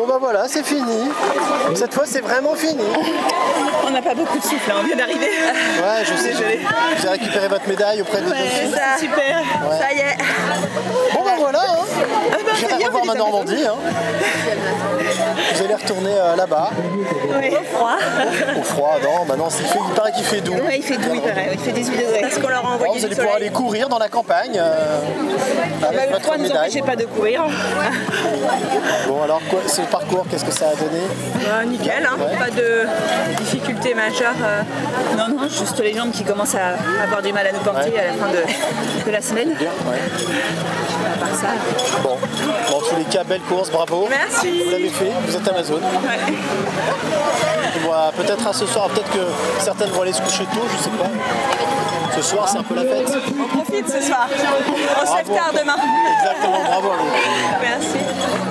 bah voilà, c'est fini. Cette fois, c'est vraiment fini. On n'a pas beaucoup de souffle, on vient d'arriver. Ouais, je sais. Désolée. Vous avez récupéré votre médaille auprès des deux filles. Ça, super. Ouais. Ça y est. Bon bah voilà, hein. J'irai revoir ma ma Normandie. Hein. Vous allez retourner là-bas. Oui. Au froid. Au froid, non, bah non, il paraît qu'il fait doux. Oui, il fait doux, il paraît. Il fait 18 degrés. Est-ce qu'on leur a Bon, envoyé vous du allez pouvoir soleil? aller courir dans la campagne avec Le votre froid ne nous médaille. empêchait pas de courir. Bon alors, ce parcours, qu'est-ce que ça a donné? Nickel, hein. Ouais. Pas de difficultés majeures. Non, juste les jambes qui commencent à avoir du mal à nous porter à la fin de la semaine. Bien, ouais. À part ça. Bon, dans tous les cas, belle course, bravo. Merci. Vous l'avez fait, vous êtes Amazon. Ouais. Voilà, peut-être à ce soir, peut-être que certaines vont aller se coucher tôt, je sais pas. Ce soir, c'est un peu la fête. On profite ce soir. On se lève tard demain. Exactement, bravo à vous. Merci.